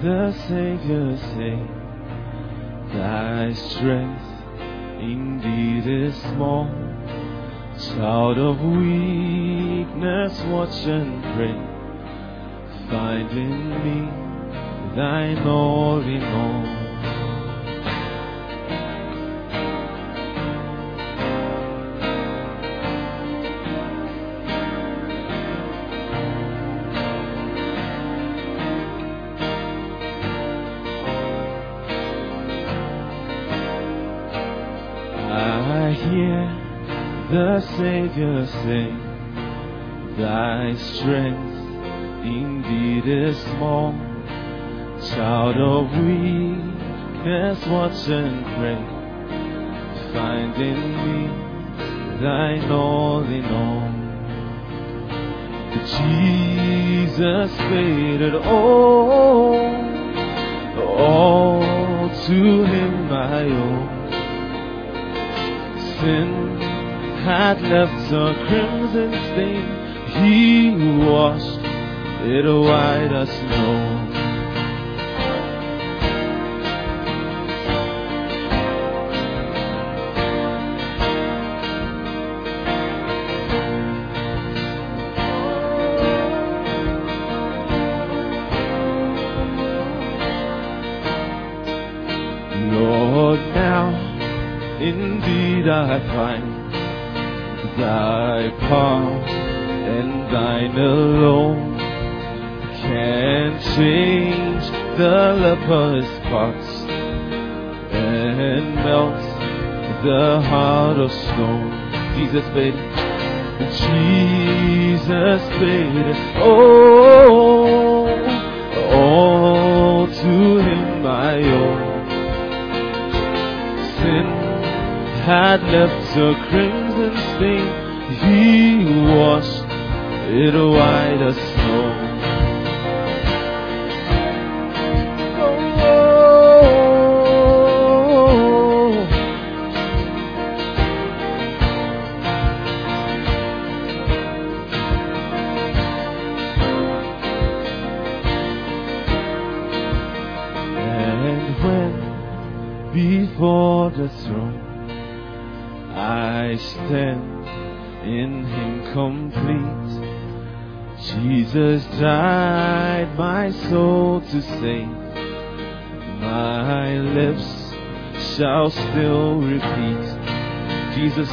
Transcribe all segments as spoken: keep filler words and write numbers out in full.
the Savior say, thy strength indeed is small. Child of weakness, watch and pray. Find in me thine all in all. The Savior say, thy strength indeed is small. Child of weakness, watch and pray. Find in me thine all in all. Jesus paid it all, all to him I owe. Sin had left a crimson stain, he washed it white as snow. Lord, now indeed I find thy power and thine alone can change the leper's spots and melt the heart of stone. Jesus paid, Jesus paid it all, all to him I owe. Sin had left a crimson stain, he washed it white as snow. Oh, and when before the throne I stand in him complete, Jesus died my soul to save. My lips shall still repeat, Jesus,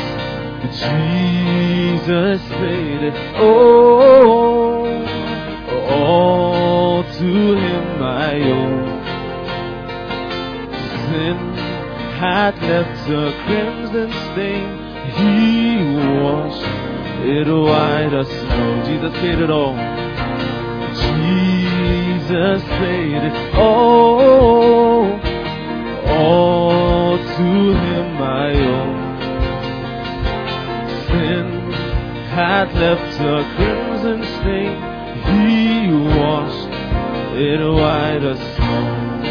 Jesus paid it all, all to him I owe. Sin had left a crimson stain, he washed it white as snow. Jesus paid it all. Jesus paid it all, all to him I owe. Sin had left a crimson stain, he washed it white as snow.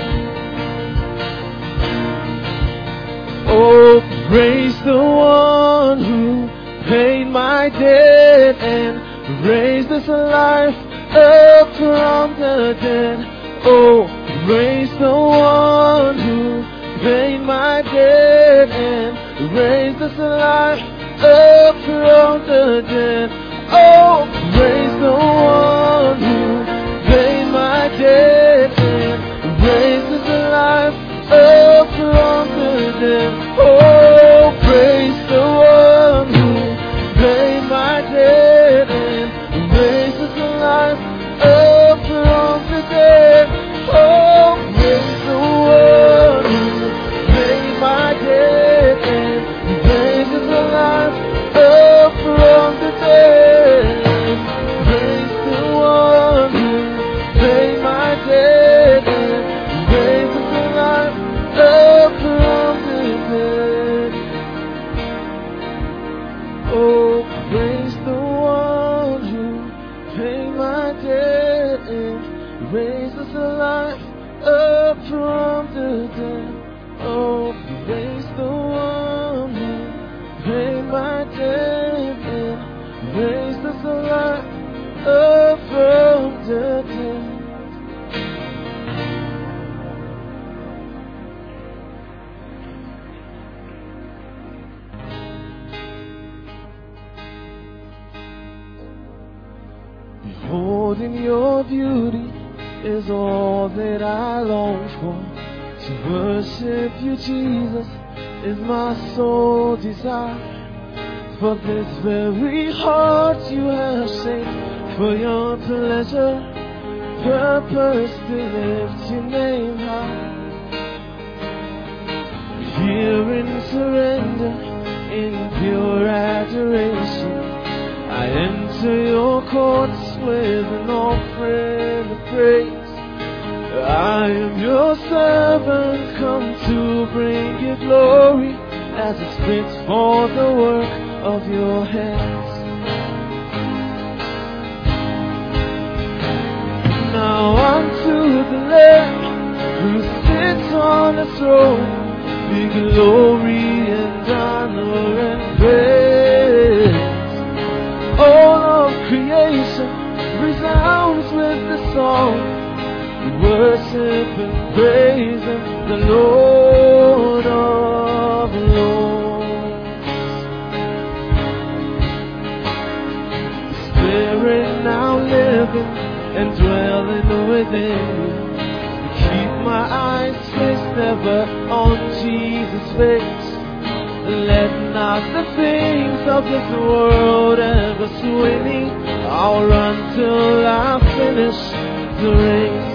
Oh, praise the one who paid my debt and raised us alive up from the dead. Oh, praise the one who paid my debt and raised us alive up from the dead. Oh, praise the one who paid my debt and raised us alive up from the dead. Oh, praise the one who paid my debt and raised us alive up from the dead. Oh, praise the one who paid my debt and raised us alive up from the dead. Behold in your beauty is all that I long for. To worship you, Jesus, is my sole desire. For this very heart you have saved, for your pleasure, purpose to lift your name high. Here in surrender, in pure adoration, I enter your courts with an offering of praise. I am your servant, come to bring you glory, as it's fit for the work of your hands. Now unto the Lamb who sits on the throne be glory and honor and praise. All of creation resounds with the song, worship and praise Him, the Lord of Lords. Spirit now living and dwelling within me, keep my eyes fixed ever on Jesus' face. Let not the things of this world ever sway me. I'll run till I finish the race.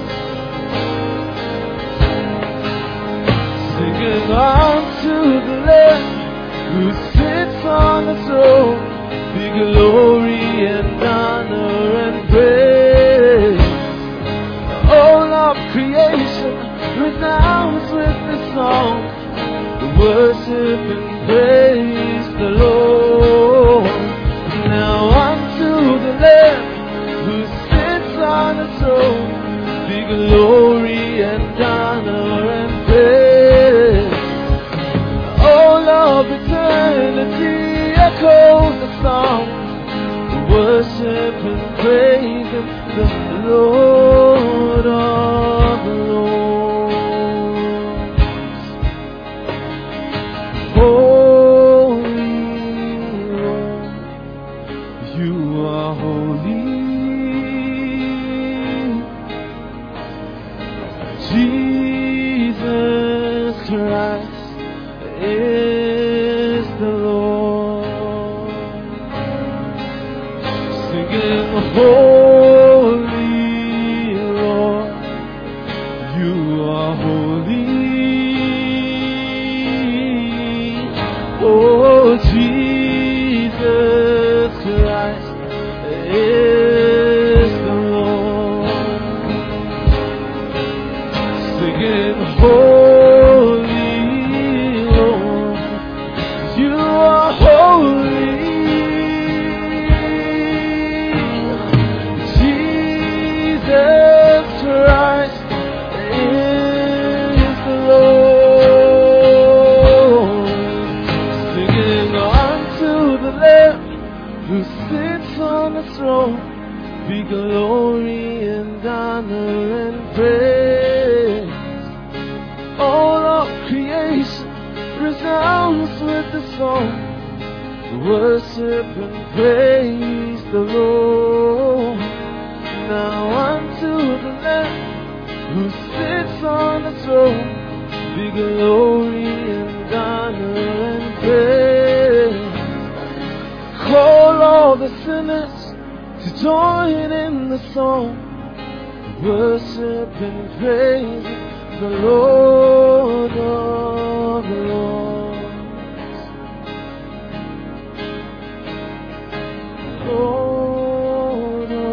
Singing on to the Lamb who sits on the throne, be glory and honor and praise. All of creation resounds with the song, worship and praise the Lord. Now unto the Lamb who sits on the throne, be glory and honor and praise. All of eternity echoes the song, worship and praise Him, the Lord of Lords. Holy Lord, you are holy. Jesus Christ is the Lord. Singing holy Lord, you are holy. Oh, Jesus Christ is the Lord. Singing holy Lord, you are holy. Jesus Christ is the Lord. Singing unto the Lamb who sits on the throne, be glory and honor and praise. All of creation resounds with the song, worship and praise the Lord. Now unto the Lamb who sits on the throne, be glory and honor and praise. Call all the sinners to join in the song, worship and praise the Lord of Lords. Lord of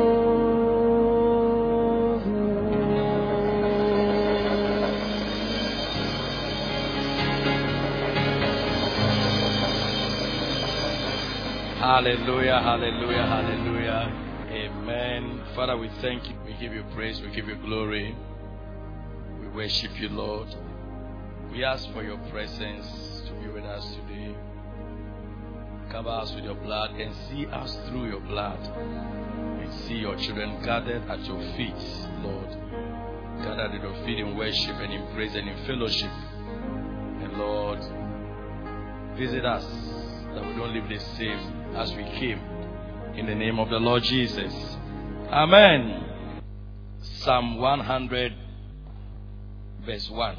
Hallelujah, hallelujah, hallelujah. Amen. Father, we thank you. We give you praise. We give you glory. We worship you, Lord. We ask for your presence to be with us today. Cover us with your blood and see us through your blood. And see your children gathered at your feet, Lord. Gathered at your feet in worship and in praise and in fellowship. And Lord, visit us that we don't leave the same as we came. In the name of the Lord Jesus. Amen. Psalm one hundred, verse one.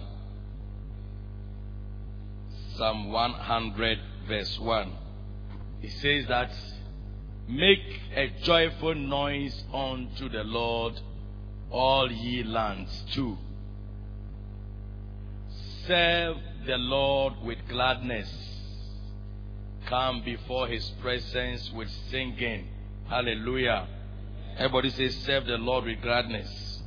Psalm one hundred, verse one. It says that, make a joyful noise unto the Lord, all ye lands. Two. Serve the Lord with gladness. Come before his presence with singing. Hallelujah. Everybody says, serve the Lord with gladness.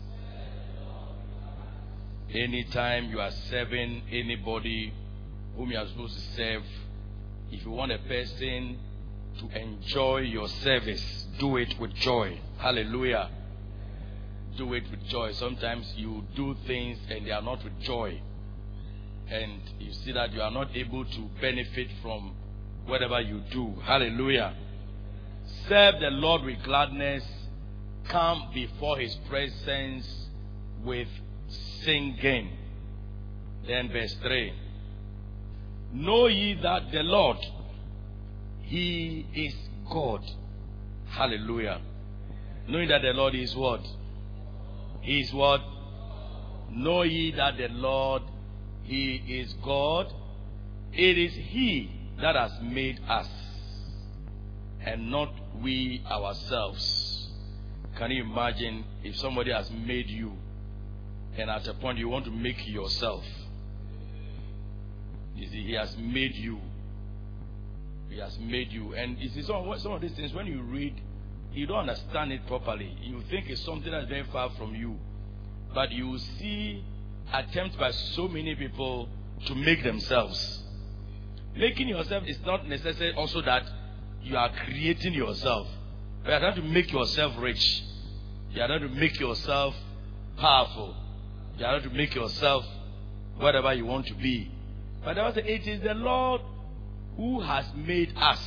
Anytime you are serving anybody whom you are supposed to serve, if you want a person to enjoy your service, do it with joy. Hallelujah. Do it with joy. Sometimes you do things and they are not with joy. And you see that you are not able to benefit from whatever you do. Hallelujah. Serve the Lord with gladness. Come before his presence with singing. Then verse three. Know ye that the Lord, he is God. Hallelujah. Knowing that the Lord is what? He is what? Know ye that the Lord, he is God. It is he that has made us, and not we ourselves. Can you imagine if somebody has made you, and at a point you want to make yourself? You see, he has made you. He has made you. And you see, some, some of these things, when you read, you don't understand it properly. You think it's something that's very far from you. But you see attempts by so many people to make themselves. Making yourself is not necessarily also that you are creating yourself. You are trying to make yourself rich. You are trying to make yourself powerful. You are trying to make yourself whatever you want to be. But also, it is the Lord who has made us,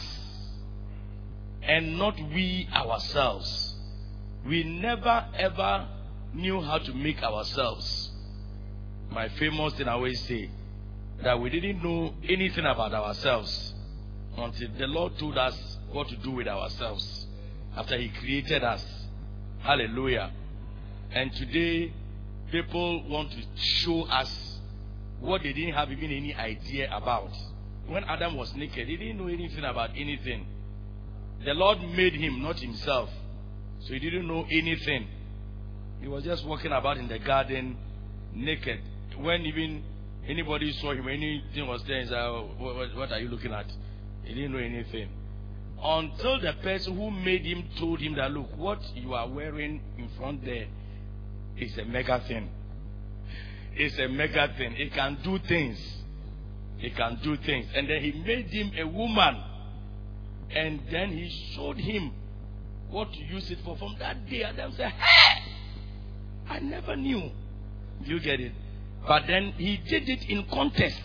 and not we ourselves. We never ever knew how to make ourselves. My famous thing I always say, that we didn't know anything about ourselves until the Lord told us what to do with ourselves after he created us. Hallelujah. And today, people want to show us what they didn't have even any idea about. When Adam was naked, he didn't know anything about anything. The Lord made him, not himself. So he didn't know anything. He was just walking about in the garden naked. When even anybody saw him, anything was there, he said, oh, what, what are you looking at? He didn't know anything. Until the person who made him told him that, look, what you are wearing in front there is a mega thing. It's a mega thing. It can do things. It can do things. And then he made him a woman. And then he showed him what to use it for. From that day, Adam said, hey, I never knew. Do you get it? But then he did it in contest.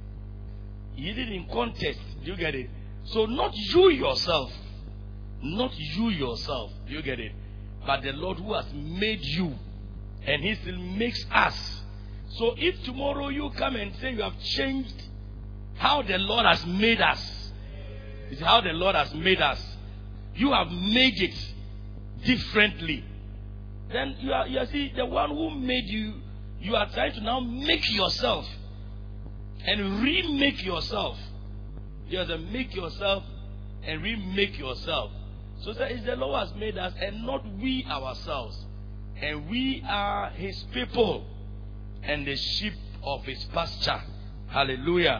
He did it in contest. Do you get it? So not you yourself. Not you yourself. Do you get it? But the Lord who has made you. And he still makes us. So if tomorrow you come and say you have changed how the Lord has made us. It's how the Lord has made us. You have made it differently. Then you are, you are see, the one who made you, you are trying to now make yourself and remake yourself. You have to make yourself and remake yourself. So it's the Lord has made us and not we ourselves. And we are his people and the sheep of his pasture. Hallelujah.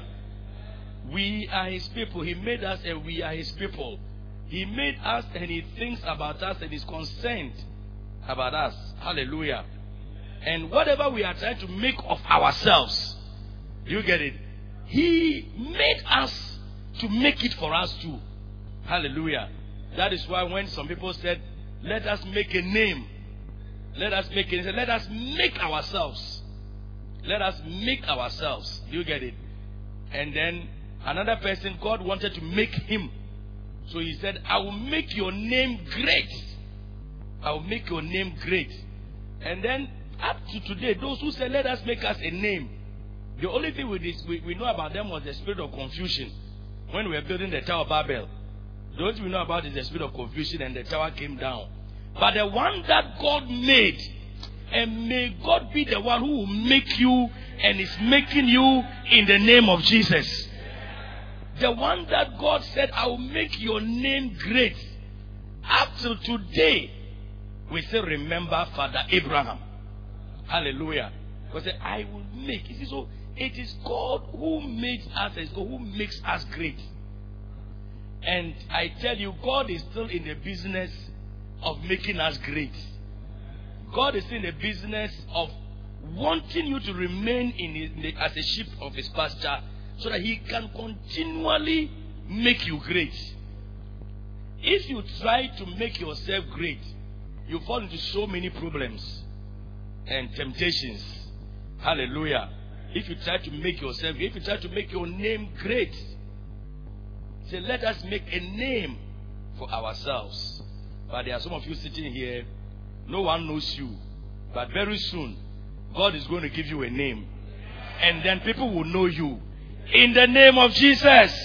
We are his people. He made us and we are his people. He made us and he thinks about us and is concerned about us. Hallelujah. And whatever we are trying to make of ourselves, you get it? He made us to make it for us too. Hallelujah. That is why when some people said, let us make a name. Let us make it. Let us make ourselves. Let us make ourselves. Do you get it? And then another person, God wanted to make him. So he said, I will make your name great. I will make your name great. And then up to today, those who said, let us make us a name. The only thing we, did, we, we know about them was the spirit of confusion. When we were building the Tower of Babel. The only thing we know about is the spirit of confusion and the tower came down. but the one that God made. And may God be the one who will make you and is making you in the name of Jesus. The one that God said, I will make your name great. Up till today, we still remember Father Abraham. Hallelujah. Because I will make. You see, so it is God who made us, it's God who makes us great. And I tell you, God is still in the business of making us great. God is in the business of wanting you to remain in, his, in the, as a sheep of his pasture so that he can continually make you great. If you try to make yourself great, you fall into so many problems and temptations. Hallelujah. If you try to make yourself, if you try to make your name great, say, let us make a name for ourselves. But there are some of you sitting here, no one knows you. But very soon, God is going to give you a name. And then people will know you. In the name of Jesus.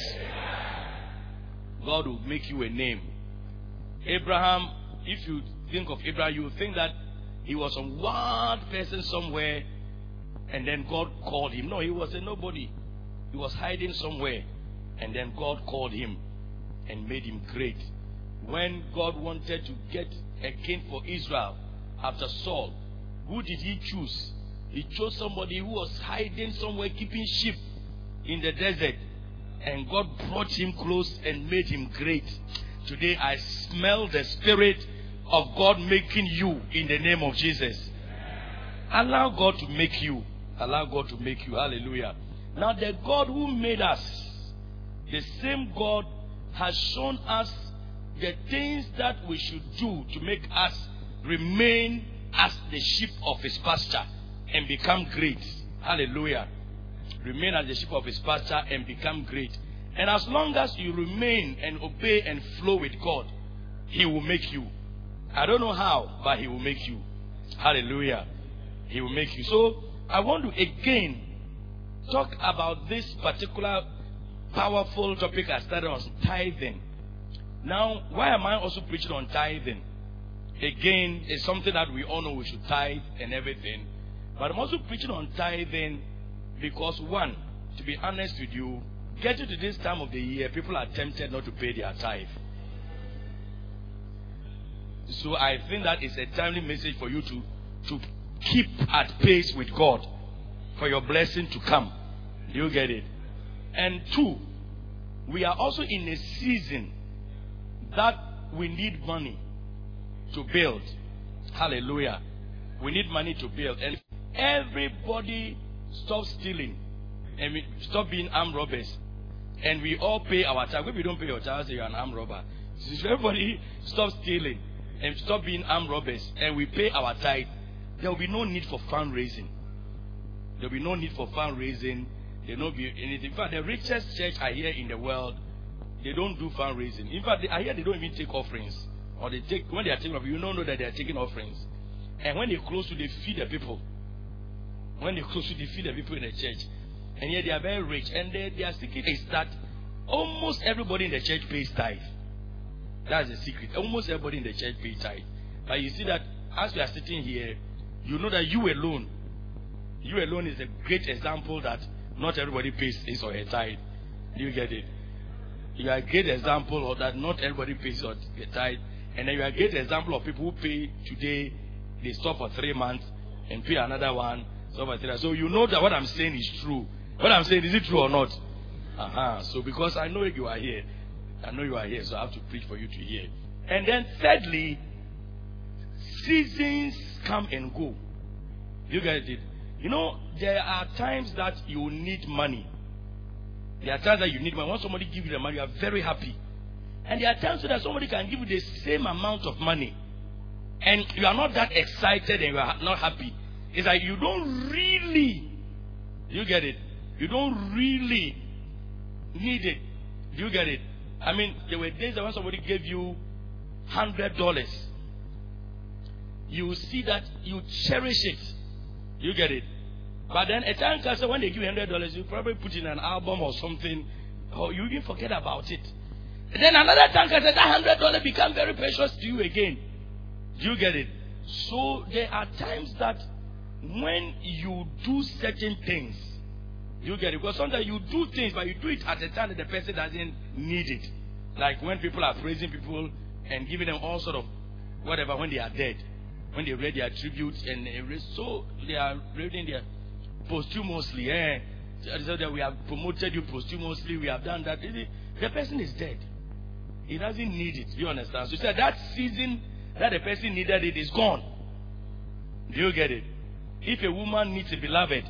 God will make you a name. Abraham, if you think of Abraham, you will think that he was some wild person somewhere. And then God called him. No, he was a nobody. He was hiding somewhere. And then God called him and made him great. When God wanted to get a king for Israel after Saul, who did he choose? He chose somebody who was hiding somewhere, keeping sheep in the desert. And God brought him close and made him great. Today I smell the Spirit of God making you in the name of Jesus. Allow God to make you. Allow God to make you. Hallelujah. Now the God who made us, the same God has shown us the things that we should do to make us remain as the sheep of his pasture and become great. Hallelujah. Remain as the sheep of his pasture and become great. And as long as you remain and obey and flow with God, he will make you. I don't know how, but he will make you. Hallelujah. He will make you. So I want to again talk about this particular powerful topic I started on, tithing. Now, why am I also preaching on tithing? Again, it's something that we all know we should tithe and everything. But I'm also preaching on tithing because, one, to be honest with you, getting to this time of the year, people are tempted not to pay their tithe. So I think that is a timely message for you to, to keep at pace with God for your blessing to come. Do you get it? And two, we are also in a season that we need money to build. Hallelujah. We need money to build. And everybody stop stealing. And we stop being armed robbers. And we all pay our tax. If we don't pay your tax, you're an armed robber. So if everybody stop stealing and stop being armed robbers and we pay our tithe, there will be no need for fundraising. There will be no need for fundraising. There will not be anything. In fact, the richest church I hear in the world, they don't do fundraising. In fact, I hear they don't even take offerings. Or they take, when they are taking offerings, you don't know that they are taking offerings. And when they close to, they feed the people. When they close to, they feed the people in the church. And yet they are very rich. And they, their secret is that almost everybody in the church pays tithe. That's the secret. Almost everybody in the church pays tithe. But you see that as we are sitting here, you know that you alone, you alone is a great example that not everybody pays his or her tithe. Do you get it? You are a great example of that not everybody pays or their tithe. And then you are a great example of people who pay today, they stop for three months and pay another one. So, so you know that what I'm saying is true. What I'm saying, is it true or not? Uh-huh. So because I know you are here, I know you are here, so I have to preach for you to hear. And then thirdly, seasons come and go. You guys did. You know, there are times that you need money. There are times that you need money. When somebody gives you the money, you are very happy. And there are times that somebody can give you the same amount of money. And you are not that excited and you are not happy. It's like you don't really, you get it? You don't really need it. Do you get it? I mean, there were days that when somebody gave you one hundred dollars, you see that you cherish it. You get it? But then a time comes when they give you one hundred dollars, you probably put in an album or something, or you even forget about it. And then another time comes that one hundred dollars becomes very precious to you again. Do you get it? So there are times that when you do certain things, you get it. Because sometimes you do things, but you do it at a time that the person doesn't need it. Like when people are praising people and giving them all sort of whatever when they are dead. When they read their tributes and so they are reading their posthumously. Eh? So that we have promoted you posthumously, we have done that. The person is dead. He doesn't need it. Do you understand? So you said that season that the person needed it is gone. Do you get it? If a woman needs a beloved,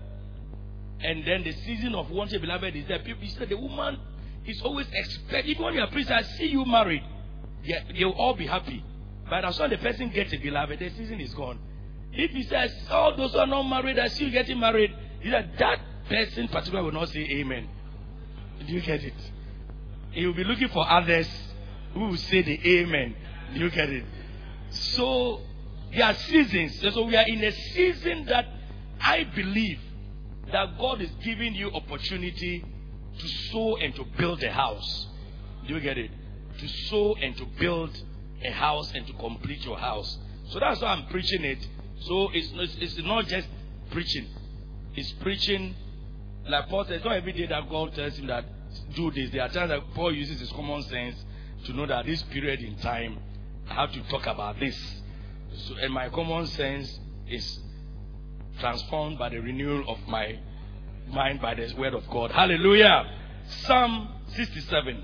and then the season of wanting a beloved is there, people say the woman is always expecting. Even when you are priest, I see you married, yeah, they will all be happy. But as soon as the person gets a beloved, the season is gone. If he says, all those who are not married, I see you getting married, he said, that person particularly will not say amen. Do you get it? He will be looking for others who will say the amen. Do you get it? So, there are seasons. So we are in a season that I believe that God is giving you opportunity to sow and to build a house. Do you get it? To sow and to build a house and to complete your house. So that's why I'm preaching it. So it's, it's, it's not just preaching. It's preaching, like Paul says, not every day that God tells him that do this. There are times that Paul uses his common sense to know that this period in time, I have to talk about this. So, and my common sense is transformed by the renewal of my mind by the word of God. Hallelujah. Psalm sixty-seven.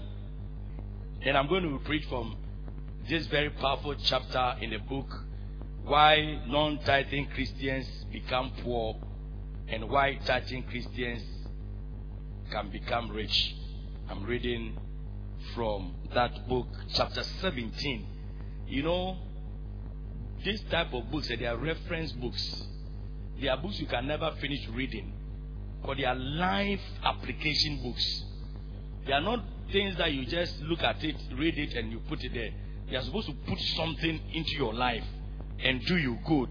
And I'm going to preach from this very powerful chapter in the book, Why Non-Tithing Christians Become Poor and Why Tithing Christians Can Become Rich. I'm reading from that book, chapter seventeen. You know, this type of books, they are reference books. They are books you can never finish reading. But they are life application books. They are not things that you just look at it, read it, and you put it there. They are supposed to put something into your life and do you good.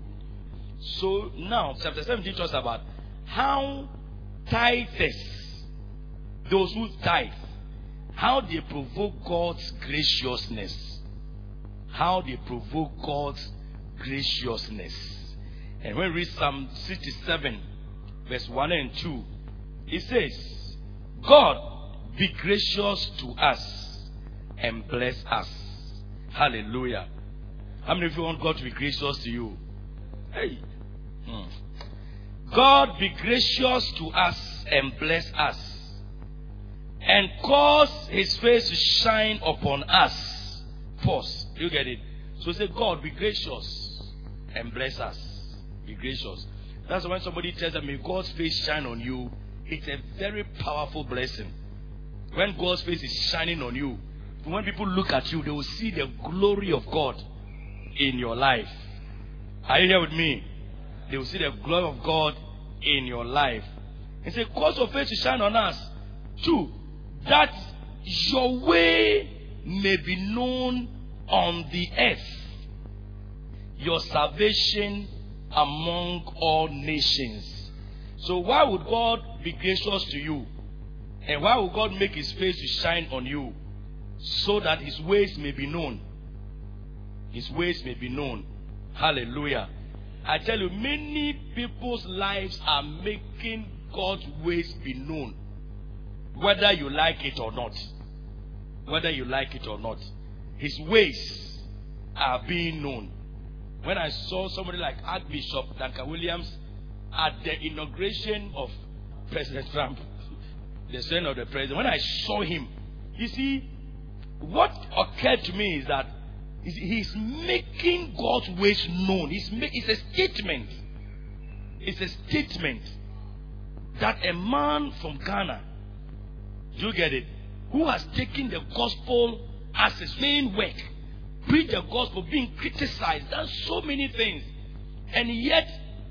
So now, chapter seventeen talks about how tithers, those who tithe, how they provoke God's graciousness. How they provoke God's graciousness. And when we read Psalm sixty-seven, verse one and two, it says, God be gracious to us and bless us. Hallelujah. How many of you want God to be gracious to you? Hey. Hmm. God be gracious to us and bless us, and cause his face to shine upon us. Pause. You get it? So say, God be gracious and bless us. Be gracious. That's when somebody tells them, may God's face shine on you. It's a very powerful blessing. When God's face is shining on you, when people look at you, they will see the glory of God in your life. Are you here with me? They will see the glory of God in your life. And say, cause your face to shine on us. Two, that your way may be known on the earth, your salvation among all nations. So why would God be gracious to you? And why would God make his face to shine on you? So that his ways may be known. His ways may be known. Hallelujah. I tell you, many people's lives are making God's ways be known. Whether you like it or not. Whether you like it or not. His ways are being known. When I saw somebody like Archbishop Duncan Williams at the inauguration of President Trump, the son of the president, when I saw him, you see, what occurred to me is that he's making God's ways known. He's make, it's a statement. It's a statement that a man from Ghana, do you get it, who has taken the gospel as his main work, preach the gospel, being criticized, done so many things, and yet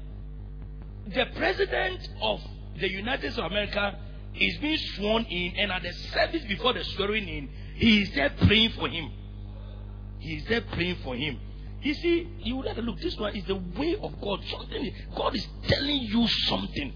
the president of the United States of America is being sworn in, and at the service before the swearing in, he is there praying for him. He is there praying for him. You see, you would have to look, this one is the way of God. Something, God is telling you something.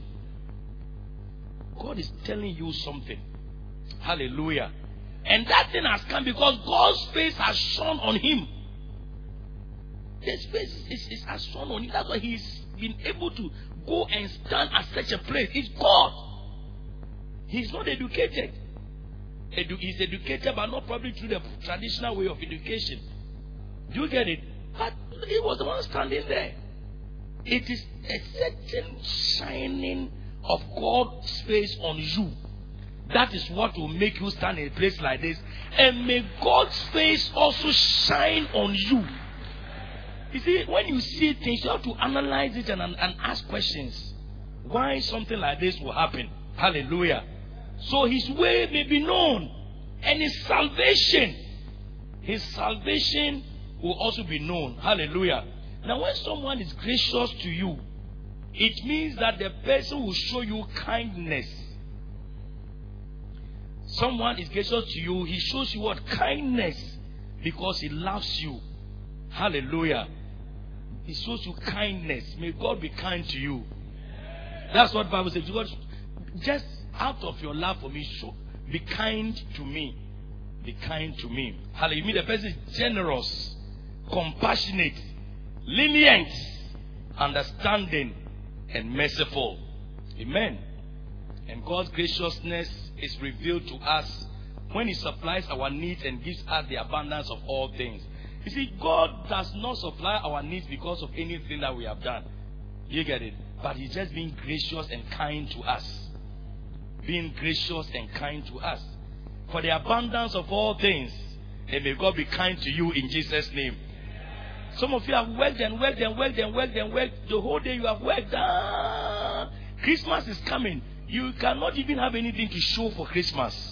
God is telling you something. Hallelujah. And that thing has come because God's face has shone on him. This face is, is as shown on you. That's why he's been able to go and stand at such a place. It's God. He's not educated. Edu- he's educated, but not probably through the traditional way of education. Do you get it? But he was the one standing there. It is a certain shining of God's face on you. That is what will make you stand in a place like this. And may God's face also shine on you. You see, when you see things, you have to analyze it and, and ask questions. Why something like this will happen? Hallelujah. So his way may be known. And his salvation, his salvation will also be known. Hallelujah. Now when someone is gracious to you, it means that the person will show you kindness. Someone is gracious to you, he shows you what? Kindness. Because he loves you. Hallelujah. He shows you kindness. May God be kind to you. That's what the Bible says. God, just out of your love for me, show, be kind to me. Be kind to me. Hallelujah. You mean the person is generous, compassionate, lenient, understanding, and merciful. Amen. And God's graciousness is revealed to us when he supplies our needs and gives us the abundance of all things. You see, God does not supply our needs because of anything that we have done. You get it? But he's just being gracious and kind to us. Being gracious and kind to us. For the abundance of all things. And may God be kind to you in Jesus' name. Some of you have worked and worked and worked and worked and worked. The whole day you have worked. Ah, Christmas is coming. You cannot even have anything to show for Christmas.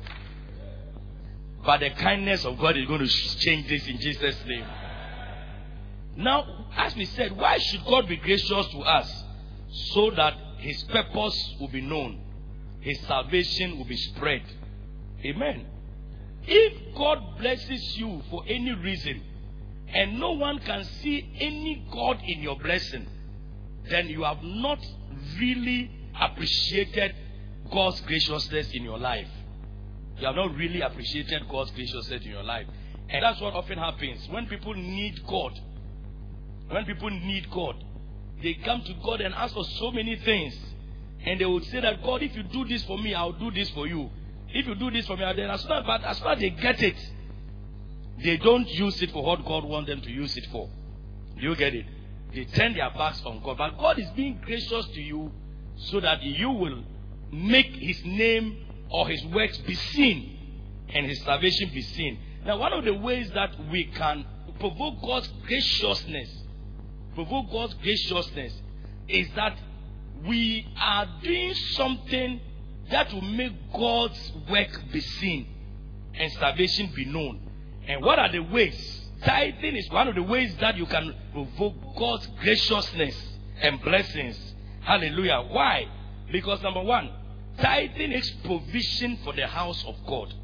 But the kindness of God is going to change this in Jesus' name. Now, as we said, why should God be gracious to us? So that his purpose will be known. His salvation will be spread. Amen. If God blesses you for any reason, and no one can see any God in your blessing, then you have not really appreciated God's graciousness in your life. You have not really appreciated God's graciousness in your life. And that's what often happens. When people need God, when people need God, they come to God and ask for so many things. And they would say that, God, if you do this for me, I'll do this for you. If you do this for me, then as soon as, but as soon as they get it, they don't use it for what God wants them to use it for. Do you get it? They turn their backs on God. But God is being gracious to you so that you will make his name or his works be seen and his salvation be seen. Now, one of the ways that we can provoke God's graciousness, provoke God's graciousness is that we are doing something that will make God's work be seen and salvation be known. And what are the ways? Tithing is one of the ways that you can provoke God's graciousness and blessings. Hallelujah. Why? Because number one, tithing is provision for the house of God.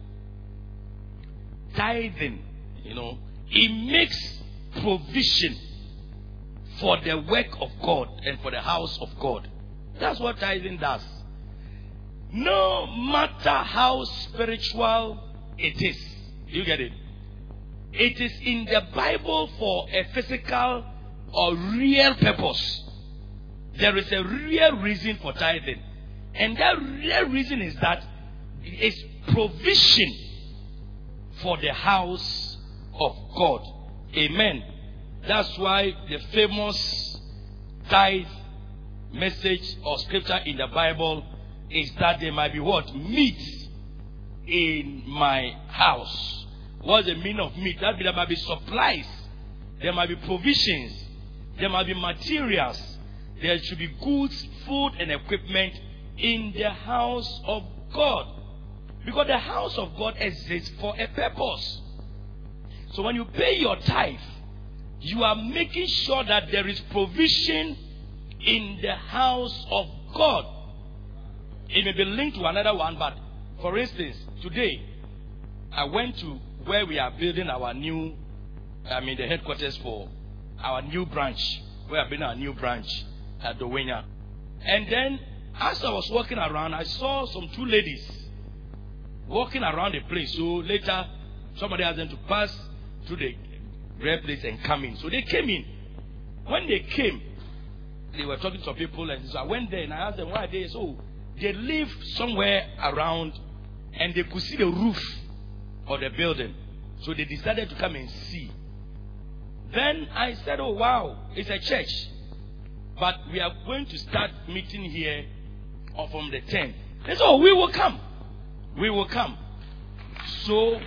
Tithing, you know, it makes provision for the work of God and for the house of God. That's what tithing does. No matter how spiritual it is, you get it? It is in the Bible for a physical or real purpose. There is a real reason for tithing. And that real reason is that it's provision for the house of God. Amen. That's why the famous tithe message or scripture in the Bible is that there might be what? Meat in my house. What's the meaning of meat? That means there might be supplies. There might be provisions. There might be materials. There should be goods, food, and equipment in the house of God. Because the house of God exists for a purpose. So when you pay your tithe, you are making sure that there is provision in the house of God. It may be linked to another one, but for instance, today, I went to where we are building our new, I mean the headquarters for our new branch. We are building our new branch at Dowenya. And then, as I was walking around, I saw some two ladies walking around the place. So later, somebody asked them to pass through the rare place and come in. So they came in. When they came, they were talking to people, and so I went there and I asked them why they so they live somewhere around and they could see the roof of the building. So they decided to come and see. Then I said, oh wow, it's a church. But we are going to start meeting here or from the tenth. They said, oh, we will come. We will come. So,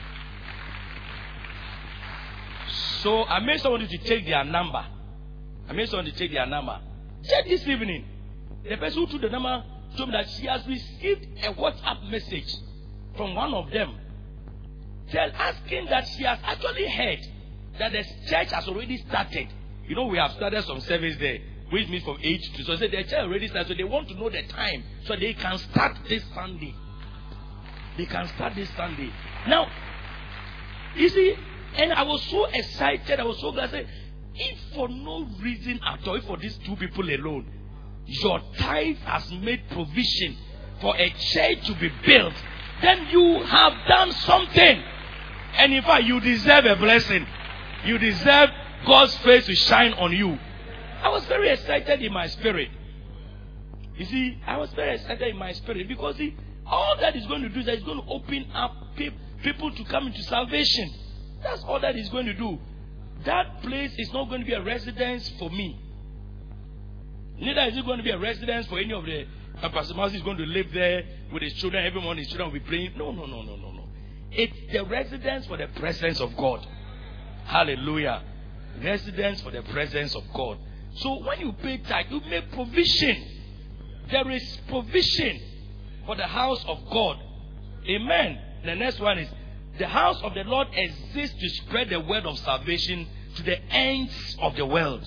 so I made someone to take their number. I made someone to take their number. Just this evening, the person who took the number told me that she has received a WhatsApp message from one of them, tell asking that she has actually heard that the church has already started. You know, we have started some service there, which means from eight to. So I said the church already started, so they want to know the time so they can start this Sunday. They can start this Sunday. Now, you see, and I was so excited, I was so glad. I said, if for no reason at all, if for these two people alone, your tithe has made provision for a church to be built, then you have done something. And in fact, you deserve a blessing. You deserve God's face to shine on you. I was very excited in my spirit. You see, I was very excited in my spirit because see, all that is going to do is that it's going to open up pe- people to come into salvation. That's all that is going to do. That place is not going to be a residence for me. Neither is it going to be a residence for any of the uh, Pastor Marcy is going to live there with his children. Everyone, his children will be praying. No, no, no, no, no, no. It's the residence for the presence of God. Hallelujah. Residence for the presence of God. So when you pay tithe, you make provision. There is provision for the house of God. Amen. The next one is, the house of the Lord exists to spread the word of salvation to the ends of the world,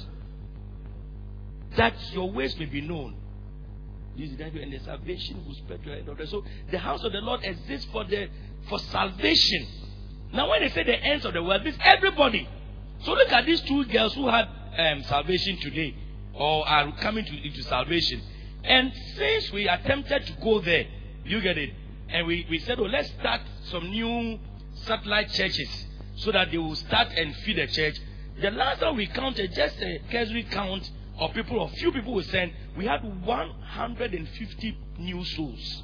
that your ways may be known. This is that, and the salvation will spread to the end of the world. So the house of the Lord exists for the for salvation. Now, when they say the ends of the world, it's everybody. So look at these two girls who had um, salvation today, or are coming to, into salvation. And since we attempted to go there, you get it, and we, we said, oh, let's start some new satellite churches so that they will start and feed the church. The last time we counted, just a cursory count of people, or few people we sent, we had one hundred fifty new souls.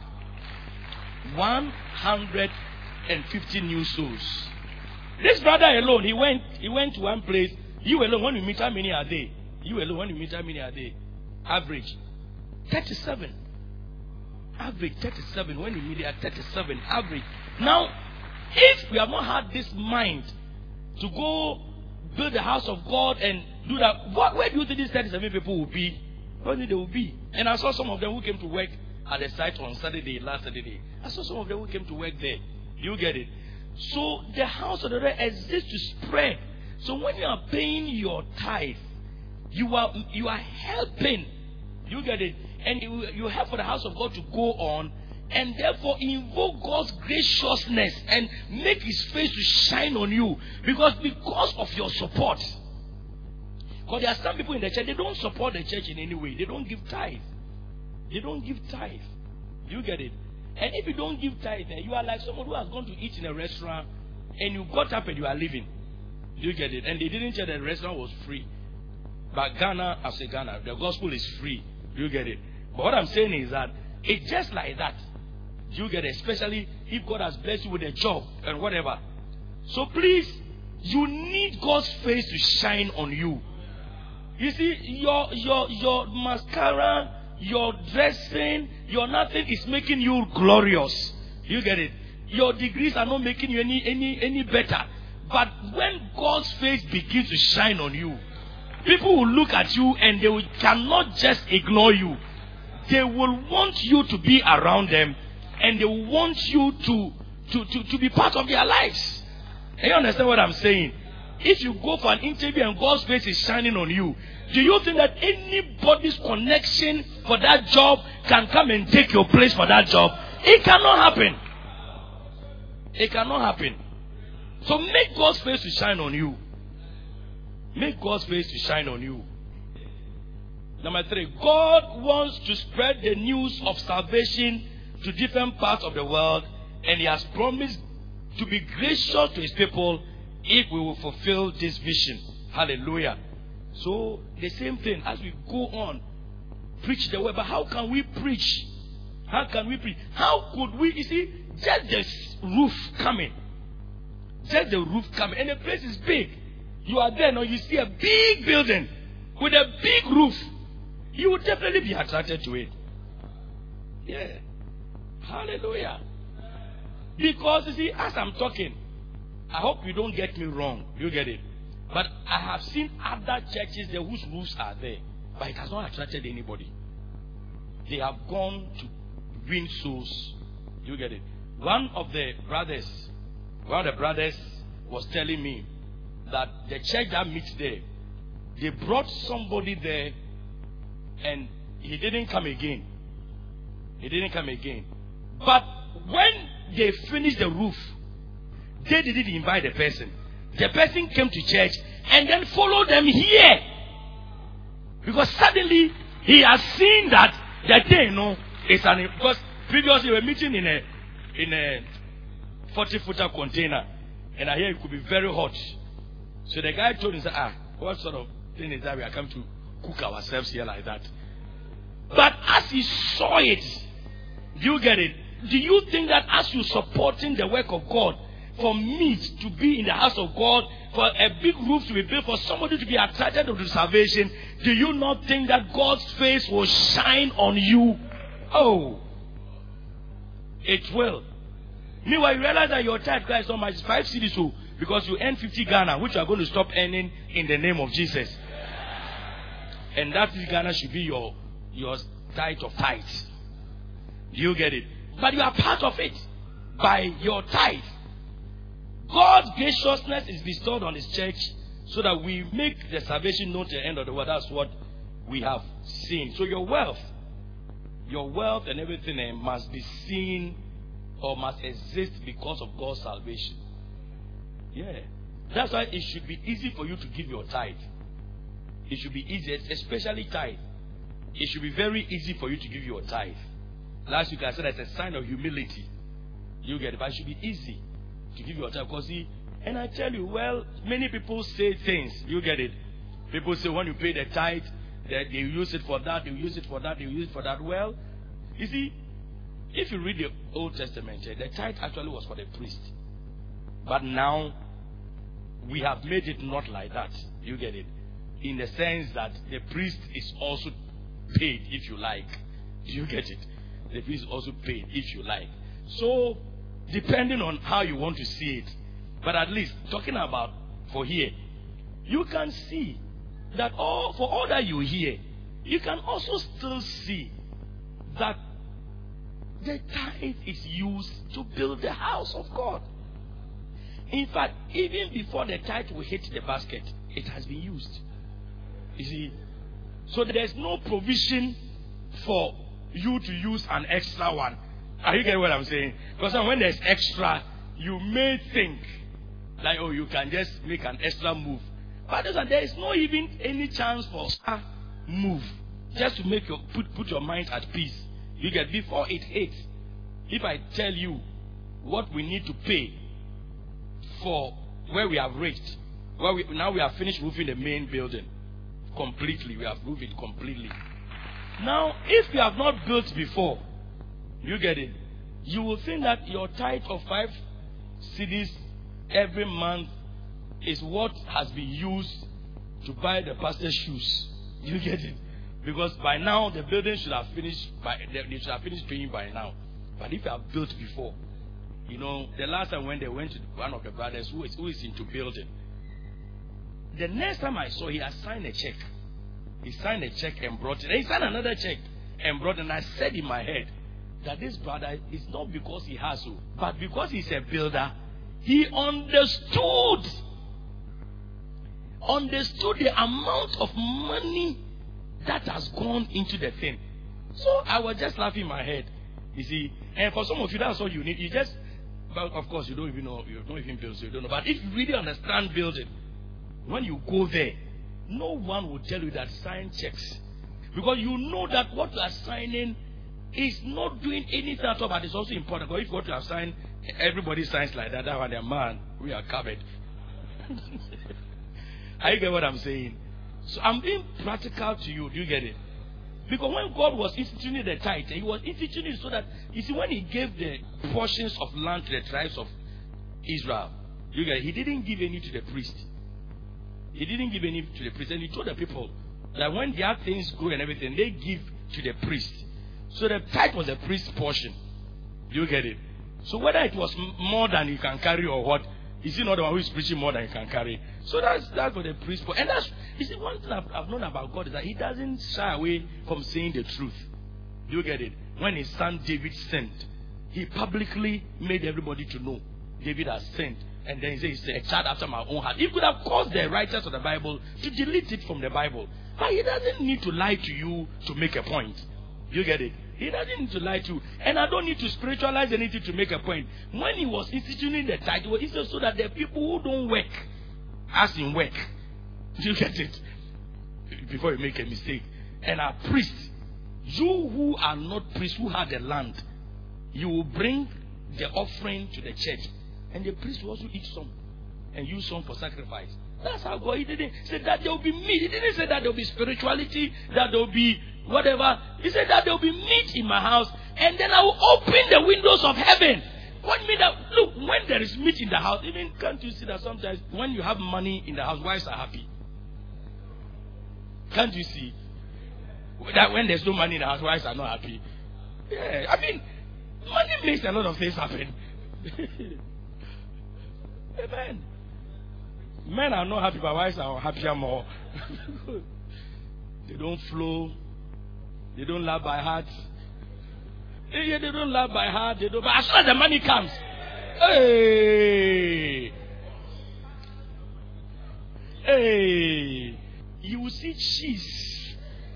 one hundred fifty new souls. This brother alone, he went he went to one place. You alone, when you meet, how many are they? You alone, when you meet, how many are they? Average thirty-seven. Average thirty-seven. When you meet, they are thirty-seven. Average. Now, if we have not had this mind to go build the house of God and do that, what, where do you think these thirty-seven people will be? Where do they will be? And I saw some of them who came to work at the site on Saturday, last Saturday. I saw some of them who came to work there. You get it? So the house of the Lord exists to spread. So when you are paying your tithe, you are you are helping. You get it? And you, you help for the house of God to go on, and therefore invoke God's graciousness and make His face to shine on you, because because of your support. Because there are some people in the church, they don't support the church in any way. They don't give tithe. They don't give tithe. You get it? And if you don't give tithe, you are like someone who has gone to eat in a restaurant and you got up and you are leaving. You get it? And they didn't tell the restaurant was free. But Ghana, I say Ghana, the gospel is free. You get it? But what I'm saying is that it's just like that. You get it? Especially if God has blessed you with a job and whatever. So please, you need God's face to shine on you. You see, your your your mascara, your dressing, your nothing is making you glorious. You get it? Your degrees are not making you any any any better. But when God's face begins to shine on you, people will look at you and they will, cannot just ignore you. They will want you to be around them, and they will want you to to to, to be part of their lives. And you understand what I'm saying? If you go for an interview and God's face is shining on you, do you think that anybody's connection for that job can come and take your place for that job? It cannot happen. It cannot happen. So make God's face to shine on you. Make God's face to shine on you. Number three, God wants to spread the news of salvation to different parts of the world, and He has promised to be gracious to His people if we will fulfill this vision. Hallelujah. So the same thing as we go on, preach the word. But how can we preach? How can we preach? How could we, you see, just the roof coming. Just the roof coming. And the place is big. You are there now, you see a big building with a big roof. You would definitely be attracted to it. Yeah. Hallelujah. Because you see, as I'm talking, I hope you don't get me wrong. You get it? But I have seen other churches there whose roofs are there, but it has not attracted anybody. They have gone to win souls. You get it? One of the brothers, one of the brothers was telling me that the church that meets there, they brought somebody there and he didn't come again. He didn't come again. But when they finished the roof, they didn't invite the person. The person came to church and then followed them here. Because suddenly he has seen that that day, you know, it's an, because previously we were meeting in a in a forty footer container, and I hear it could be very hot. So the guy told him, ah, what sort of thing is that we are coming to cook ourselves here like that? But as he saw it, do you get it? Do you think that as you're supporting the work of God, for meat to be in the house of God, for a big roof to be built, for somebody to be attracted to salvation, do you not think that God's face will shine on you? Oh, it will. Meanwhile, you realize that your tithe is not much, it's five cedis, so because you earn fifty Ghana, which you are going to stop earning in the name of Jesus. And that Ghana should be your your tithe of tithes. Do you get it? But you are part of it by your tithe. God's graciousness is bestowed on His church so that we make the salvation known to the end of the world. That's what we have seen. So your wealth, your wealth and everything eh, must be seen or must exist because of God's salvation. Yeah. That's why it should be easy for you to give your tithe. It should be easy, especially tithe. It should be very easy for you to give your tithe. Last week I said it's a sign of humility. You get it, but it should be easy to give your tithe. Because see, and I tell you, well, many people say things. You get it. People say when you pay the tithe, that they use it for that, they use it for that, they use it for that. Well, you see, if you read the Old Testament, the tithe actually was for the priest. But now we have made it not like that. You get it? In the sense that the priest is also paid, if you like. You get it? The priest is also paid, if you like. So, depending on how you want to see it, but at least talking about for here, you can see that all for all that you hear, you can also still see that the tithe is used to build the house of God. In fact, even before the tithe will hit the basket, it has been used. You see, so there's no provision for you to use an extra one. Are you getting what I'm saying? Because when there's extra, you may think like, oh, you can just make an extra move. But there is no even any chance for a move. Just to make your put put your mind at peace. You get before it hits. If I tell you what we need to pay for where we have reached, where we now we have finished roofing the main building completely. We have roofed it completely. Now, if you have not built before, you get it, you will think that your tithe of five cedis every month is what has been used to buy the pastor's shoes. You get it? Because by now the building should have finished by they should have finished paying by now. But if you have built before, you know, the last time when they went to one of the brothers who is who is into building, the next time I saw he had signed a check. He signed a check and brought it. And he signed another check and brought it. And I said in my head that this brother is not because he has to, but because he's a builder. He understood, understood the amount of money that has gone into the thing. So I was just laughing in my head. You see, and for some of you, that's all you need. You just, well, of course, you don't even know, you don't even build, so you don't know. But if you really understand building, when you go there, no one will tell you that sign checks. Because you know that what you are signing is not doing anything at all, but it's also important. Because if what you have signed, everybody signs like that, that one, man, we are covered. Are you get what I'm saying? So I'm being practical to you. Do you get it? Because when God was instituting the tithe, He was instituting it so that, you see, when He gave the portions of land to the tribes of Israel, you get it? He didn't give any to the priest. He didn't give any to the priest. And He told the people that when their things grow and everything, they give to the priest. So the tithe was the priest's portion. Do you get it? So whether it was more than you can carry or what, is he not the one who is preaching more than you can carry? So that's that's what the priest. And that's, you see, one thing I've, I've known about God is that He doesn't shy away from saying the truth. Do you get it? When His son David sinned, He publicly made everybody to know David has sinned. And then He says, he's a child after my own heart. He could have caused the writers of the Bible to delete it from the Bible. But He doesn't need to lie to you to make a point. Do you get it? He doesn't need to lie to you. And I don't need to spiritualize anything to make a point. When He was instituting the tithe, it was so that the people who don't work, as in work, do you get it? Before you make a mistake. And are priests. You who are not priests, who have the land, you will bring the offering to the church. And the priest will also eat some. And use some for sacrifice. That's how God, He didn't say that there will be meat. He didn't say that there will be spirituality, that there will be whatever. He said that there will be meat in my house, and then I will open the windows of heaven. What mean that? Look, when there is meat in the house, even can't you see that sometimes when you have money in the house, wives are happy? Can't you see that when there's no money in the house, wives are not happy? Yeah, I mean, money makes a lot of things happen. Amen. Men are not happy, but wives are happier more. They don't flow. They don't laugh by heart. Yeah, they don't laugh by heart. They don't. But as soon as the money comes, hey, hey, you will see cheese,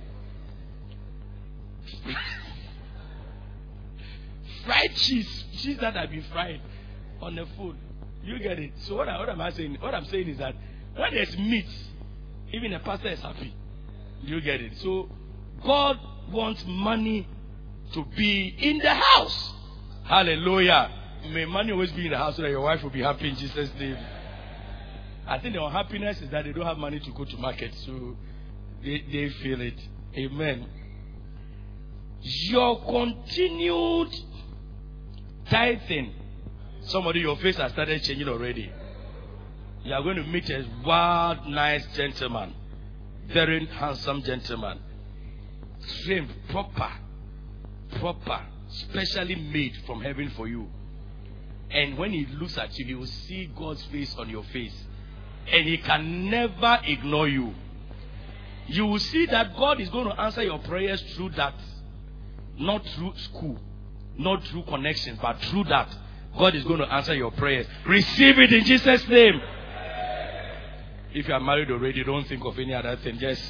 fried cheese, cheese that have been fried on the food. You get it? So what, I, what am I saying? What I'm saying is that when there's meat, even a pastor is happy. You get it? So God wants money to be in the house. Hallelujah. May money always be in the house so that your wife will be happy in Jesus' name. I think their unhappiness is that they don't have money to go to market, so they, they feel it. Amen. Your continued tithing. Somebody, your face has started changing already. You are going to meet a wild, nice gentleman. Very handsome gentleman. Trained, proper. Proper. Specially made from heaven for you. And when he looks at you, he will see God's face on your face. And he can never ignore you. You will see that God is going to answer your prayers through that. Not through school. Not through connections, but through that. God is going to answer your prayers. Receive it in Jesus' name. If you are married already, don't think of any other thing. Just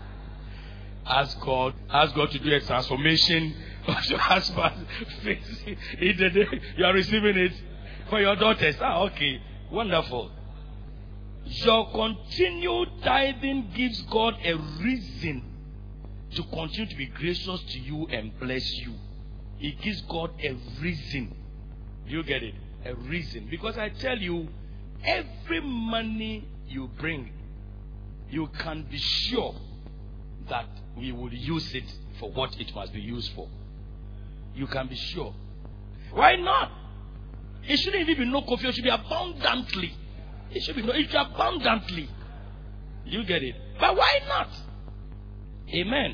ask God. Ask God to do a transformation of your husband's face. You are receiving it for your daughters. Ah, okay. Wonderful. Your continued tithing gives God a reason to continue to be gracious to you and bless you. It gives God a reason. You get it? A reason. Because I tell you, every money you bring, you can be sure that we will use it for what it must be used for. You can be sure. Why not? It shouldn't even be no coffee. It should be abundantly. It should be no. It should be abundantly. You get it? But why not? Amen.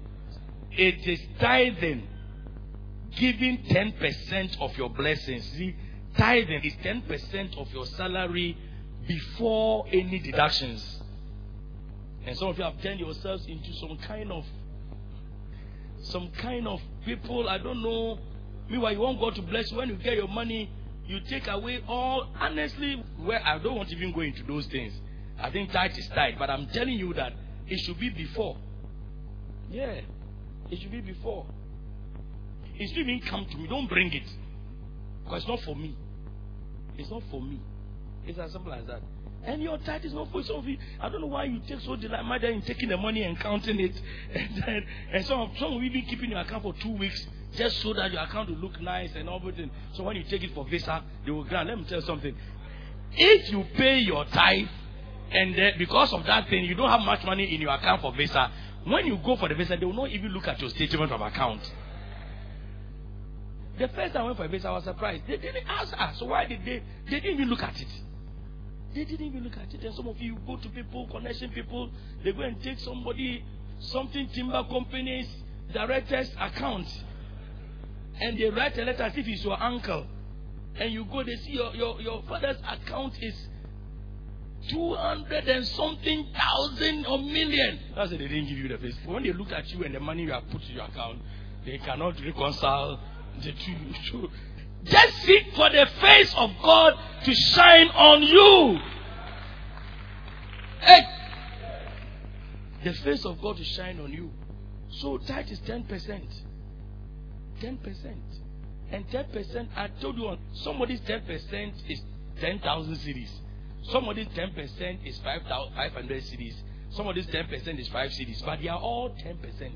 It is tithing. Giving ten percent of your blessings. See, tithing is ten percent of your salary before any deductions. And some of you have turned yourselves into some kind of some kind of people, I don't know. Meanwhile, you want God to bless you. When you get your money, you take away all. Honestly, where I don't want to even go into those things. I think tithe is tithe, but I'm telling you that it should be before. Yeah, it should be before. It should even come to me. Don't bring it. Because it's not for me. It's not for me. It's as simple as that. And your tithe is not for some of you. I don't know why you take so delight in taking the money and counting it. And then, and some of, some of you been keeping your account for two weeks just so that your account will look nice and everything. So when you take it for visa, they will grant. Let me tell you something. If you pay your tithe, and then because of that thing, you don't have much money in your account for visa, when you go for the visa, they will not even look at your statement of account. The first time I went for a visa, I was surprised. They didn't ask us. So why did they? They didn't even look at it. They didn't even look at it. And some of you go to people, connection people, they go and take somebody, something timber companies, director's account. And they write a letter as if it's your uncle. And you go, they see your, your, your father's account is two hundred and something thousand or million. That's why they didn't give you the face. When they look at you and the money you have put in your account, they cannot reconcile the two. Just seek for the face of God to shine on you. Hey. The face of God to shine on you. So tithe is ten percent. ten percent. And ten percent, I told you, somebody's ten percent is ten thousand cedis. Somebody's ten percent is five hundred cedis. Somebody's ten percent is five cedis. But they are all ten percent.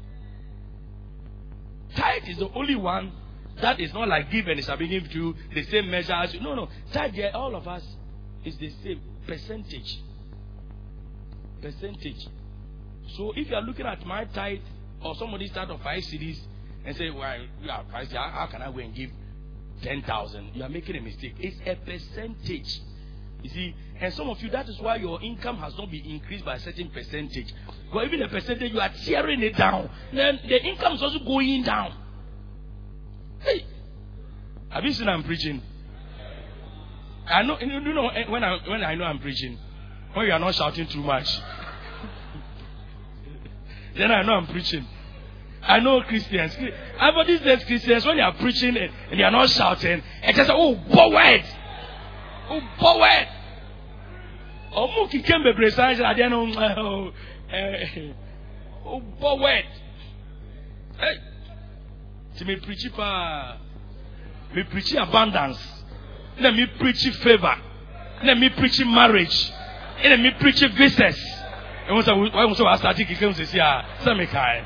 Tithe is the only one that is not like give and it shall be given to you the same measure as you. No, no. Tithe, all of us is the same percentage. Percentage. So if you are looking at my tithe or somebody's tithe of five cedis and say, well, yeah, how can I go and give ten thousand? You are making a mistake. It's a percentage. You see, and some of you, that is why your income has not been increased by a certain percentage. But even the percentage, you are tearing it down. Then the income is also going down. Hey, have you seen I'm preaching? I know, you know, when I when I know I'm preaching, when you are not shouting too much, then I know I'm preaching. I know Christians. I know these days Christians, when they are preaching and, and they are not shouting, and just say, oh, poet. Oh, poet. Oh, Muki Kembe Bresage, I don't know. Oh, poet. Hey. To me preach pa. Me preach abundance. Let me preach favor. Let me preach marriage. Let me preach visas. And once I was starting to come to see, some kind.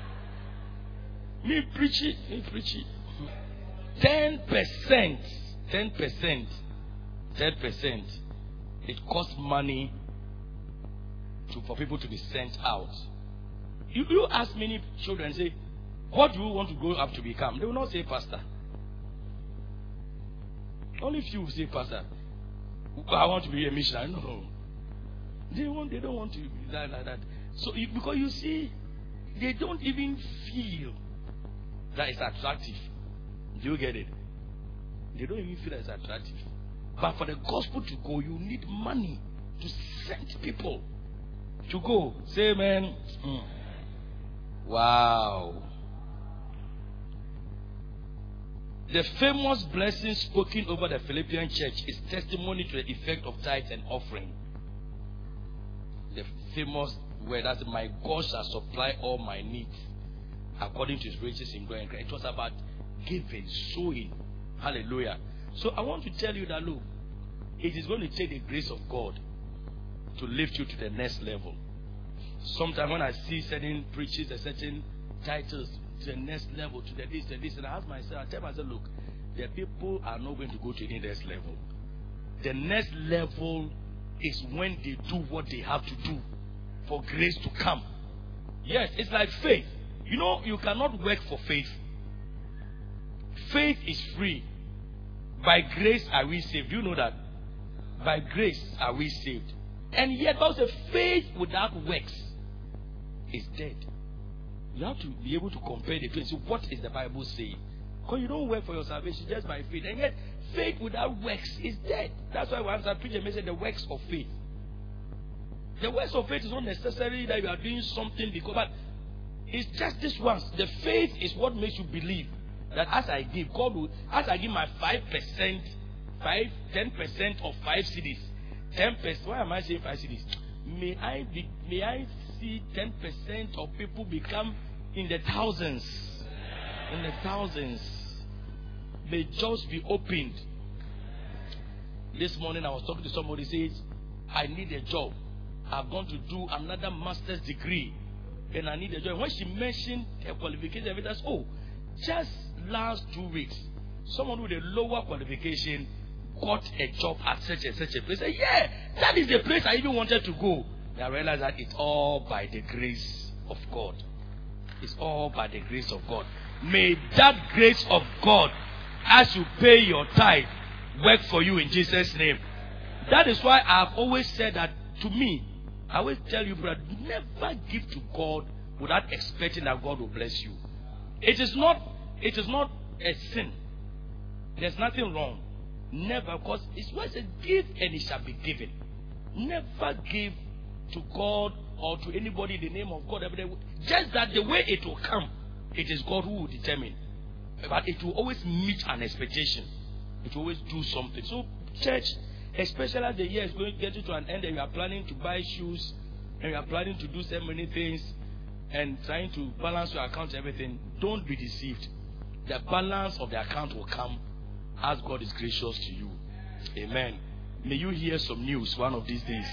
Me preach it, me preach it. Ten percent, ten percent, ten percent. It costs money to for people to be sent out. You, you ask many children, say, what do you want to grow up to become? They will not say pastor. Only few will say pastor. I want to be a missionary. No, they want. They don't want to be that like that. So you, because you see, they don't even feel that it's attractive. Do you get it? They don't even feel that it's attractive. But for the gospel to go, you need money to send people to go. Say amen. Mm. Wow. The famous blessing spoken over the Philippian church is testimony to the effect of tithe and offering. The famous word that my God shall supply all my needs according to his riches in glory and grace. It was about giving, sowing. Hallelujah. So I want to tell you that, look, it is going to take the grace of God to lift you to the next level. Sometimes when I see certain preachers and certain titles to the next level, to the this and this, and I ask myself, I tell myself, look, the people are not going to go to the next level. The next level is when they do what they have to do for grace to come. Yes, it's like faith. You know, you cannot work for faith. Faith is free. By grace are we saved. Do you know that? By grace are we saved. And yet, Bible says faith without works is dead. You have to be able to compare the two and see what is the Bible saying. Because you don't work for your salvation just by faith. And yet, faith without works is dead. That's why once I preach a message, the works of faith. The works of faith is not necessarily that you are doing something because, but it's just this once. The faith is what makes you believe that as I give, God will, as I give my five percent, five, ten percent of five cedis, ten percent. Why am I saying five cedis? May I be, may I see ten percent of people become in the thousands, in the thousands. May doors be opened. This morning I was talking to somebody who says, I need a job. I've gone to do another master's degree and I need a job. When she mentioned her qualification, everything, oh, just last two weeks, someone with a lower qualification got a job at such and such a place. Say, yeah, that is the place I even wanted to go. And I realized that it's all by the grace of God. It's all by the grace of God. May that grace of God, as you pay your tithe, work for you in Jesus' name. That is why I've always said that to me. I always tell you, brother, never give to God without expecting that God will bless you. It is not, it is not a sin. There's nothing wrong. Never, because it's what it says, give and it shall be given. Never give to God or to anybody in the name of God. Just that the way it will come, it is God who will determine. But it will always meet an expectation. It will always do something. So, church, especially as the year is going to get to an end and you are planning to buy shoes and you are planning to do so many things and trying to balance your account and everything, don't be deceived. The balance of the account will come as God is gracious to you. Amen. May you hear some news one of these days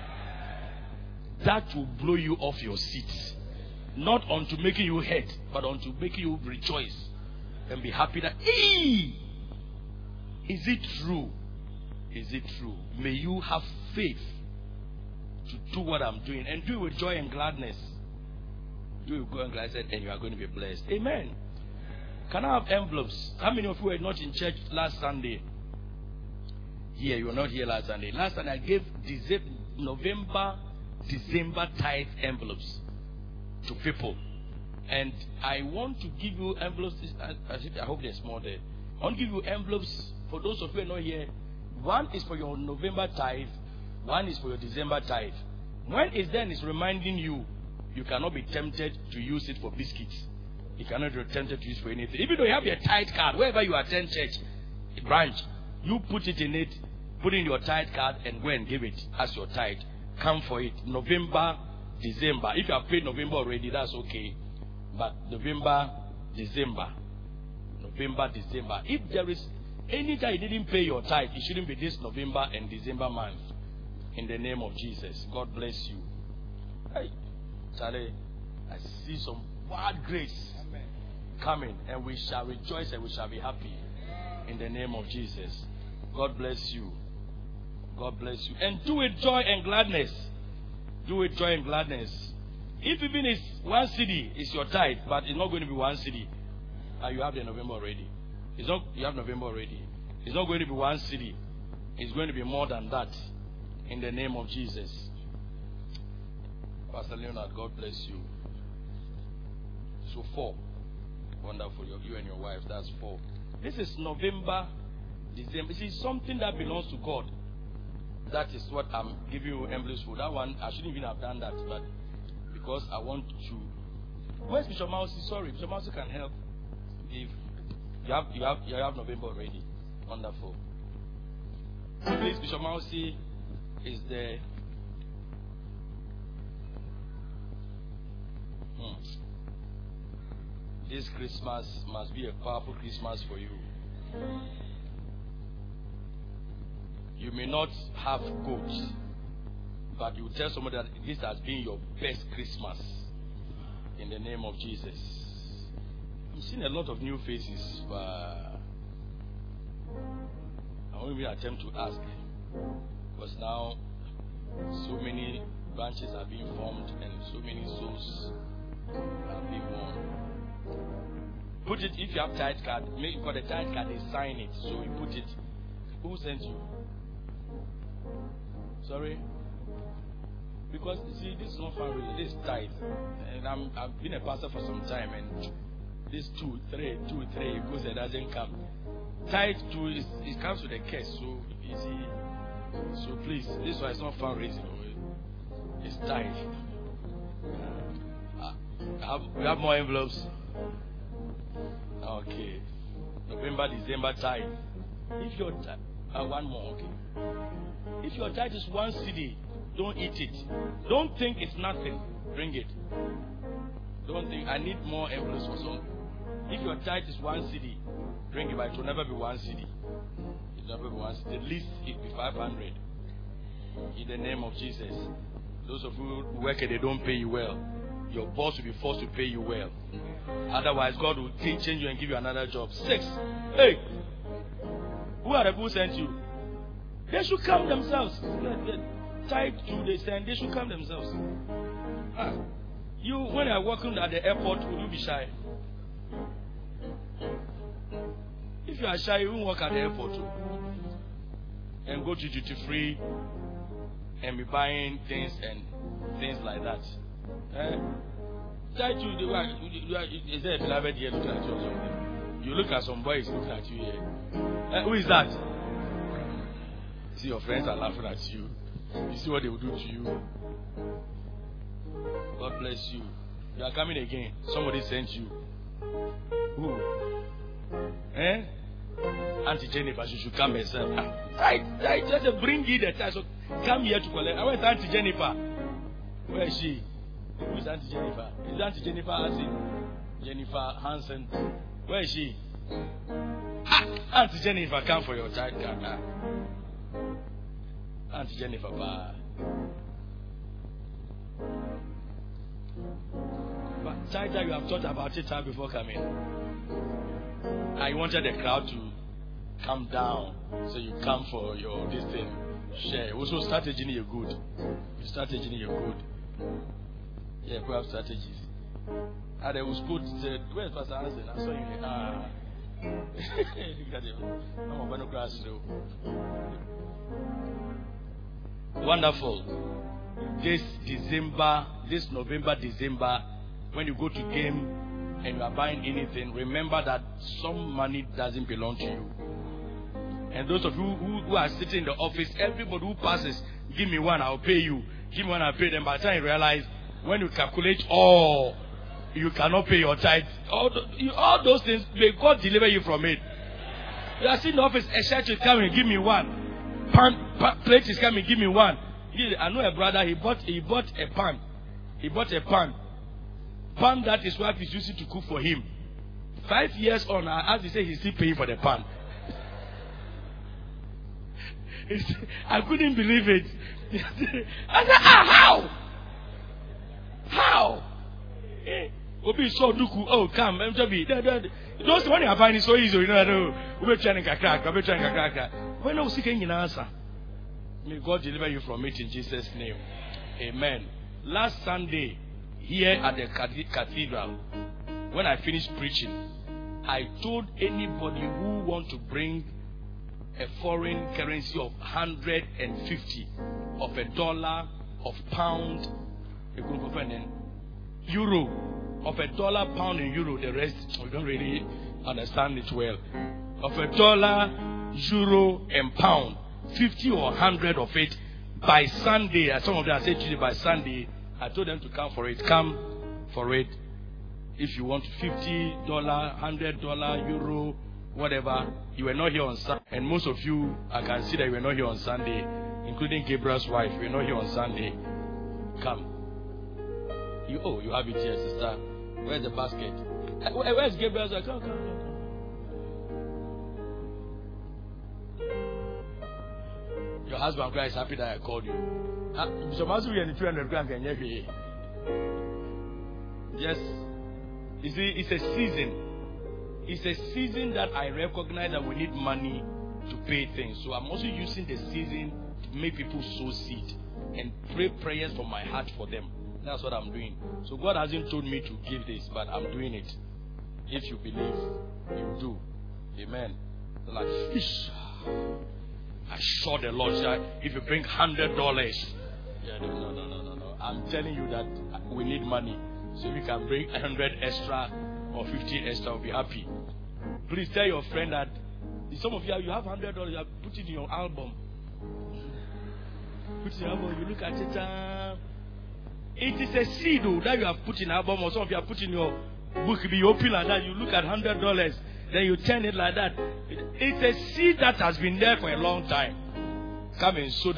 that will blow you off your seat. Not unto making you hurt, but unto making you rejoice and be happy that, hey, is it true? Is it true? May you have faith to do what I'm doing and do it with joy and gladness. Do it with joy and gladness, and you are going to be blessed. Amen. Can I have envelopes? How many of you were not in church last Sunday? Here, you were not here last Sunday. Last Sunday, I gave December, November, December tithe envelopes to people. And I want to give you envelopes. I hope they're small there. I want to give you envelopes for those of you who are not here. One is for your November tithe. One is for your December tithe. When it's then, it's reminding you, you cannot be tempted to use it for biscuits. You cannot be tempted to use it for anything. Even though you have your tithe card, wherever you attend church, branch, you put it in it, put in your tithe card and go and give it as your tithe. Come for it. November, December. If you have paid November already, that's okay. But November, December. November, December. If there is any time you didn't pay your tithe, it shouldn't be this November and December month. In the name of Jesus. God bless you. Hey, Charlie, I see some wild grace Amen. Coming, and we shall rejoice and we shall be happy. In the name of Jesus. God bless you. God bless you. And do it joy and gladness. Do it joy and gladness. If even it's one city, it's your tithe, but it's not going to be one city. Uh, you have the November already. It's not, you have November already. It's not going to be one city. It's going to be more than that. In the name of Jesus. Pastor Leonard, God bless you. So four. Wonderful. You and your wife, that's four. This is November, December. This is something that belongs to God. That is what I'm giving you envelopes for. That one, I shouldn't even have done that, but because I want to. Where's Bishop Mousy? Sorry, Bishop Mousy can help. If you have, you have, you have November already. Wonderful. Please, Bishop Mousy is there. Hmm. This Christmas must be a powerful Christmas for you. You may not have goats, but you tell somebody that this has been your best Christmas. In the name of Jesus. I'm seeing a lot of new faces, but I won't even attempt to ask. Because now, so many branches are being formed and so many souls are being won. Put it, if you have tithe card, make for the tithe card, they sign it. So you put it. Who sent you? Sorry? Because, you see, this is not fun really. This is tithe. And I'm, I've been a pastor for some time, and this two, three, two, three, goes and doesn't come. Tithe two, is, it comes with a curse, so you see. So please, this one is not fundraising. It's tithe. Uh, have, we have more envelopes. Okay. November, December tithe. If your tithe, uh, one more, okay. If your tithe is one cedi, don't eat it. Don't think it's nothing. Bring it. Don't think I need more envelopes for some. If your tithe is one cedi, bring it, but it will never be one cedi. It will never be one cedi. The least it will be five hundred. In the name of Jesus. Those of you who work and they don't pay you well, your boss will be forced to pay you well. Otherwise, God will change you and give you another job. Six. Hey. Who are the people who sent you? They should calm themselves. Tied to the stand, they should calm themselves. Ah, you, when you're working at the airport, will you be shy? If you are shy, you won't work at the airport too. And go to duty free and be buying things and things like that. Eh? Try to the is there a beloved here looking at you or something? You look at some boys looking at you here. Eh, who is that? See, your friends are laughing at you. You see what they will do to you. God bless you. You are coming again. Somebody sent you. Who? Eh? Auntie Jennifer, she should come herself. I, I just bring you the time. So come here to collect. I went to Auntie Jennifer. Where is she? Who is Auntie Jennifer? Is Auntie Jennifer Hansen? Jennifer Hansen. Where is she? Ah, Auntie Jennifer, come for your child card. Ah. Auntie Jennifer, bye. But child, you have thought about it before coming. I wanted the crowd to come down, so you come for your this thing. Share. Also, strategy in your good. Strategy in your good. Yeah, we have strategies. And I was put. Where's Pastor Hansen? I saw you. Ah. Look at him. I'm a banana grass. Wonderful. This December, this November, December, when you go to game and you are buying anything, remember that some money doesn't belong to you. And those of you who, who are sitting in the office, everybody who passes, give me one, I'll pay you. Give me one, I'll pay them. By the time you realize, when you calculate all, you cannot pay your tithe. All, the, you, all those things, may God deliver you from it. You are sitting in the office, a shirt is coming, give me one. Pan, pan, plate is coming, give me one. I know a brother, he bought, he bought a pan. He bought a pan. Pan that his wife is using to cook for him. Five years on, as he said, he's still paying for the pan. I couldn't believe it. I said, ah, how? How? Obi so duku. Oh, come. Those money are buying is so easy. You know, we're trying to crack. We're trying to crack. When I was seeking an answer, may God deliver you from it in Jesus' name. Amen. Last Sunday, here at the cathedral, when I finished preaching, I told anybody who want to bring a foreign currency of one hundred fifty, of a dollar, of pound, euro, of a dollar, pound, and euro. The rest we don't really understand it well. Of a dollar, euro, and pound, fifty or one hundred of it by Sunday. As some of them said to you by Sunday, I told them to come for it. Come for it. If you want fifty dollars, one hundred dollars, euro, whatever. You were not here on Sunday. And most of you, I can see that you were not here on Sunday, including Gabriel's wife. You were not here on Sunday. Come. You, oh, you have it here, sister. Where's the basket? Where's Gabriel's wife? Come, come, come. Your husband is happy that I called you. So much we are in two hundred grand. Yes. You see, it's a season. It's a season that I recognize that we need money to pay things. So I'm also using the season to make people sow seed and pray prayers from my heart for them. That's what I'm doing. So God hasn't told me to give this, but I'm doing it. If you believe, you do. Amen. Like fish. I saw the Lord say, if you bring hundred dollars, yeah, no, no, no, no, no. I'm telling you that we need money. So if you can bring a hundred extra or fifty extra, I'll be happy. Please tell your friend that some of you you have hundred dollars, you have put it in your album. Put it in your album, you look at it. Uh, it is a seed though, that you have put in album, or some of you have put in your book. You open like that, you look at hundred dollars, then you turn it like that. It, it's a seed that has been there for a long time. Come and sow